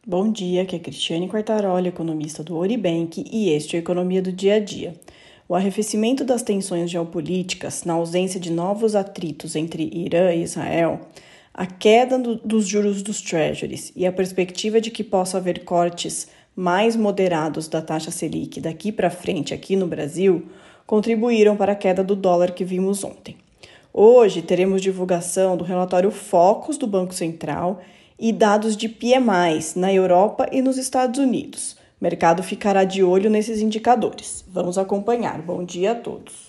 Bom dia, aqui é Cristiane Quartaroli, economista do Oribank, e este é a Economia do Dia a Dia. O arrefecimento das tensões geopolíticas, na ausência de novos atritos entre Irã e Israel, a queda dos juros dos treasuries e a perspectiva de que possa haver cortes mais moderados da taxa Selic daqui para frente aqui no Brasil, contribuíram para a queda do dólar que vimos ontem. Hoje teremos divulgação do relatório Focus do Banco Central e dados de PMIs na Europa e nos Estados Unidos. O mercado ficará de olho nesses indicadores. Vamos acompanhar. Bom dia a todos.